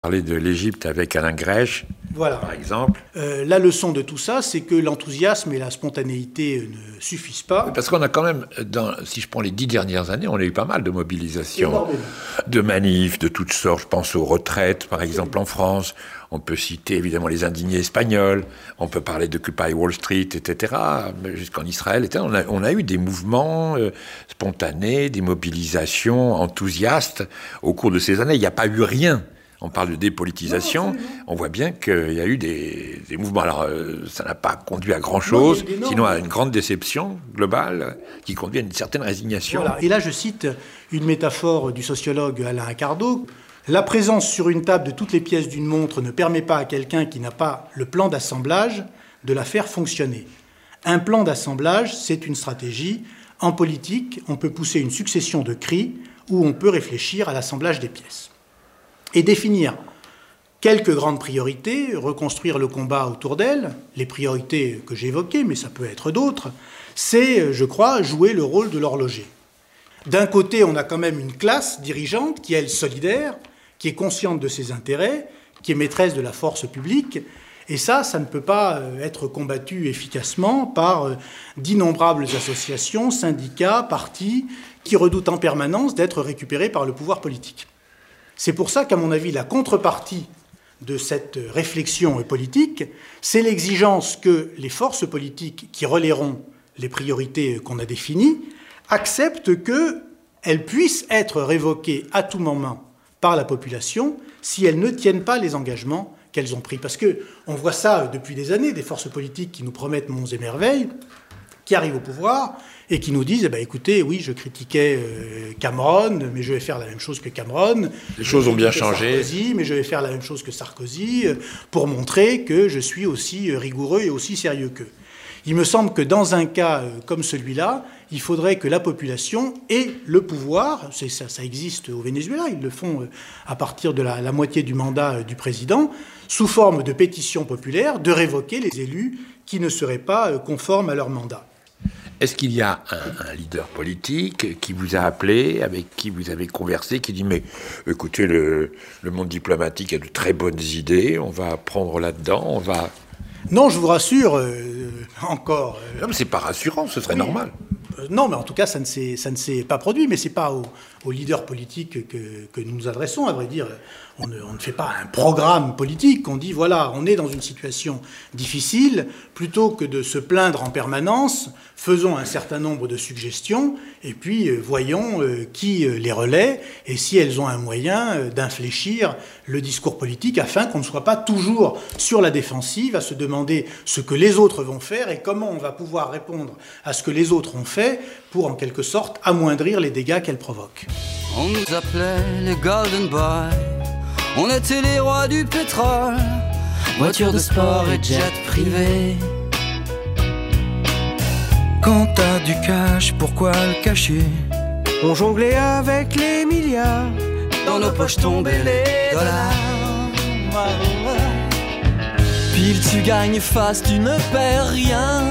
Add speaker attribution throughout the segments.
Speaker 1: Parler de l'Égypte avec Alain Grèche,
Speaker 2: voilà.
Speaker 1: Par exemple.
Speaker 2: La leçon de tout ça, c'est que l'enthousiasme et la spontanéité ne suffisent pas.
Speaker 1: Parce qu'on a quand même, si je prends les 10 dernières années, on a eu pas mal de mobilisations, de manifs de toutes sortes. Je pense aux retraites, par exemple, en France. On peut citer évidemment les indignés espagnols. On peut parler d'Occupy Wall Street, etc. Jusqu'en Israël, etc. On a eu des mouvements spontanés, des mobilisations enthousiastes au cours de ces années. Il n'y a pas eu rien. On parle de dépolitisation, on voit bien qu'il y a eu des mouvements. Alors, ça n'a pas conduit à grand-chose, sinon à une grande déception globale qui conduit à une certaine résignation.
Speaker 2: Voilà. Et là, je cite une métaphore du sociologue Alain Accardo. La présence sur une table de toutes les pièces d'une montre ne permet pas à quelqu'un qui n'a pas le plan d'assemblage de la faire fonctionner. Un plan d'assemblage, c'est une stratégie. En politique, on peut pousser une succession de cris où on peut réfléchir à l'assemblage des pièces. Et définir quelques grandes priorités, reconstruire le combat autour d'elles, les priorités que j'ai évoquées, mais ça peut être d'autres, c'est, je crois, jouer le rôle de l'horloger. D'un côté, on a quand même une classe dirigeante qui est, elle, solidaire, qui est consciente de ses intérêts, qui est maîtresse de la force publique, et ça ne peut pas être combattu efficacement par d'innombrables associations, syndicats, partis, qui redoutent en permanence d'être récupérés par le pouvoir politique. C'est pour ça qu'à mon avis, la contrepartie de cette réflexion politique, c'est l'exigence que les forces politiques qui relaieront les priorités qu'on a définies acceptent qu'elles puissent être révoquées à tout moment par la population si elles ne tiennent pas les engagements qu'elles ont pris. Parce qu'on voit ça depuis des années, des forces politiques qui nous promettent monts et merveilles, qui arrivent au pouvoir et qui nous disent écoutez, oui, je critiquais Cameron, mais je vais faire la même chose que Cameron.
Speaker 1: Les choses ont bien changé.
Speaker 2: Sarkozy, mais je vais faire la même chose que Sarkozy pour montrer que je suis aussi rigoureux et aussi sérieux qu'eux. Il me semble que dans un cas comme celui-là, il faudrait que la population ait le pouvoir, ça existe au Venezuela, ils le font à partir de la moitié du mandat du président, sous forme de pétition populaire, de révoquer les élus qui ne seraient pas conformes à leur mandat.
Speaker 1: Est-ce qu'il y a un leader politique qui vous a appelé, avec qui vous avez conversé, qui dit « Mais écoutez, le monde diplomatique a de très bonnes idées, on va prendre là-dedans, on va... »
Speaker 2: Non, je vous rassure, encore...
Speaker 1: Non, mais c'est pas rassurant, ce serait normal.
Speaker 2: Non, mais en tout cas, ça ne s'est pas produit, mais ce n'est pas aux leaders politiques que nous nous adressons, à vrai dire. On ne fait pas un programme politique, on dit, voilà, on est dans une situation difficile, plutôt que de se plaindre en permanence, faisons un certain nombre de suggestions, et puis voyons qui les relaie, et si elles ont un moyen d'infléchir le discours politique, afin qu'on ne soit pas toujours sur la défensive, à se demander ce que les autres vont faire, et comment on va pouvoir répondre à ce que les autres ont fait, pour en quelque sorte amoindrir les dégâts qu'elles provoquent.
Speaker 3: On nous appelait les Golden Boys, on était les rois du pétrole, voitures de sport et jets privés.
Speaker 4: Quand t'as du cash, pourquoi le cacher? On jonglait avec les milliards,
Speaker 3: dans nos poches tombaient les dollars. Pile tu gagnes, face tu ne perds rien.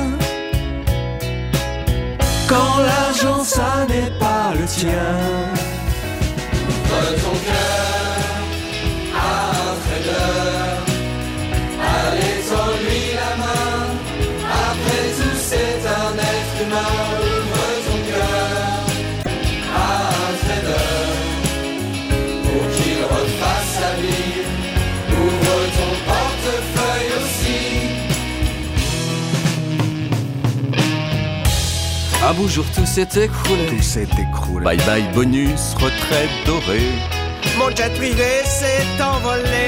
Speaker 3: Quand l'argent ça n'est pas le tien. Donne ton cœur à un trader, allez tends-lui la main. Après tout c'est un être humain. Ouvre ton cœur à un trader, pour qu'il refasse sa vie. Ouvre ton portefeuille aussi. Un beau jour tout s'est écroulé.
Speaker 4: tout s'est écroulé.
Speaker 3: Bye bye bonus, retraite dorée.
Speaker 4: Mon jet privé s'est envolé.